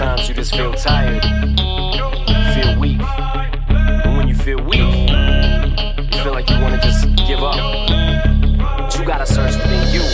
Sometimes you just feel tired, feel weak. And when you feel weak, you feel like you wanna just give up. But you gotta search within you.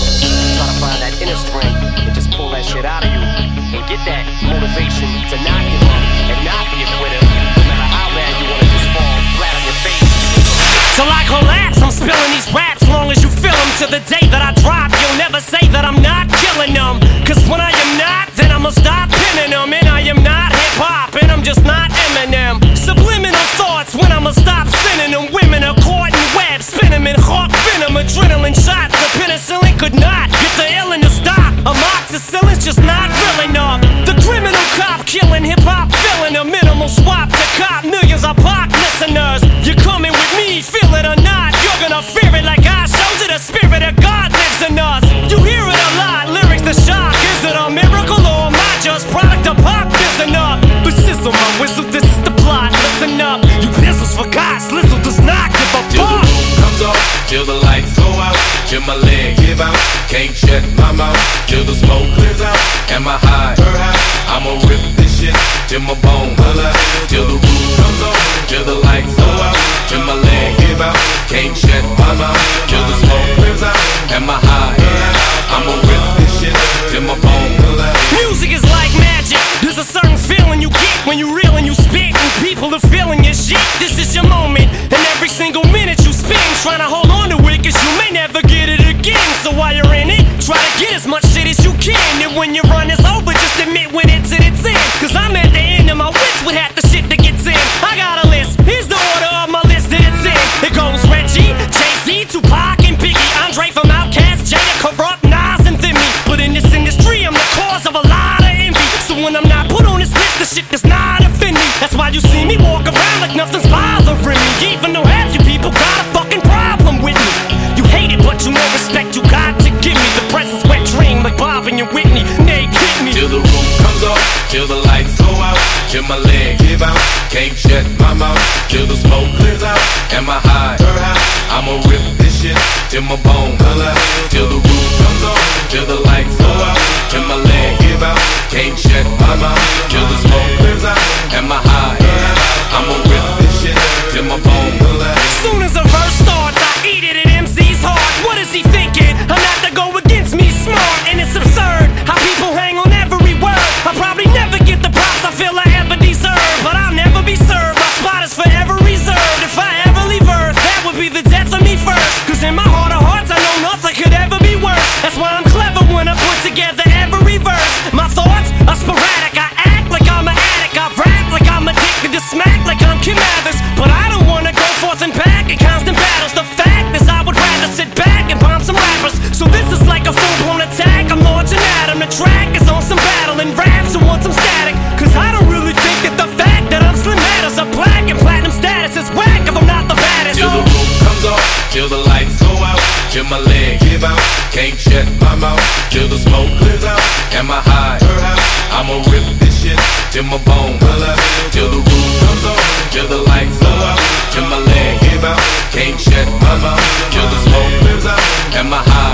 Try to find that inner strength and just pull that shit out of you. And get that motivation to not give up and not be a quitter. No matter how bad you wanna just fall flat on your face. Till I collapse, I'm spilling these raps. Long as you feel them, to the day that I drop, you'll never say that I'm not killing them. Cause when I am not, then I'ma stop pinning them. And I am not hip-hop, and I'm just not Eminem. Subliminal thoughts when I'ma stop sending them. Women are caught in webs, spin them in hawk venom. Adrenaline shots, the penicillin could not get the illin to stop. Amoxicillin's just not real enough. The criminal cop killing hip-hop, filling a minimal swap to cop millions of pop listeners. You're coming with me, feel it or not, you're gonna fear it like I showed you. The spirit of God lives in us. You hear it a lot, lyrics the shock. Is it a miracle or am I just product of pop? Listen up, the sizzle, my whistle, this is the plot. Listen up, you pistols forgot, Slizzle does not give a till fuck. the roof comes off, till the lights go out, till my legs give out, can't shut my mouth, till the smoke clears out, and my high, I'ma rip this shit, till my bone holla, till the roof comes off, till the lights go out, till my legs give out, can't shut my mouth, till the smoke clears out, and my high, I'ma rip this shit, till my bone holla. Music is like magic. There's a certain feeling you get when you reel and you spit, and people are feeling your shit. This is your moment, and every single minute you spend trying to hold on to it, cause you may never get it again. So while you're in it, try to get as much shit as you can. And when your run is over, just admit when it's in its end. Cause I'm at the end of my wits with half the shit that gets in. I got a list, here's the order of my list that it's in. It goes Reggie, Jay-Z, Tupac, and Biggie, Andre from Outkast, Jada, Corrupt, Nas, and Thimmy. But in this industry, I'm the cause of a lot of envy. So when I'm not put on this list, the shit does not offend me. That's why you see me walk around like nothing's bothering me. Even though half you people got a fucking problem with me. You hate it, but you know respect you got to give me. The presence wet dream like Bob and your Whitney. Nay, hit me. Till the roof comes off, till the lights go out, till my legs give out, can't shut my mouth, till the smoke clears out, and my high, I'ma rip this shit, till my bone holla, till the roof comes off, till the lights go out, till my legs give out, can't shut my mouth, till the smoke clears out, and my high, I'ma rip this shit, till my bone holla. Soon as a verse starts, I eat it at MC's heart. What is he thinking? I'm not to go against me smart, and it's absurd how people hang on every word. I'll probably never get the props I feel I ever deserve, but I'll never be served. My spot is forever reserved. If I ever leave Earth, that would be the death of me first. Cause in my heart of hearts, I know nothing could ever be worse. That's why I'm clever when I put together every verse. My thoughts are sporadic. I act like I'm an addict. I rap like I'm addicted to smack like I'm Kim Mathers. But I don't wanna go forth and back in constant battles. The fact is I would rather sit back and bomb some rappers. So this is like a full-blown attack. I'm launching at him. The track is on some battle and raps who want some static. Cause I don't really think that the fact that I'm slim matters. A black and platinum status is whack if I'm not the baddest. Till the roof comes off, till the lights go out, till my legs give out, can't shut my mouth, till the smoke clears out, and my high, I'ma rip this shit, till my bone holla, till the roof comes off, till the lights go out, till my legs give out, can't shut my mouth, till the smoke clears out, and my high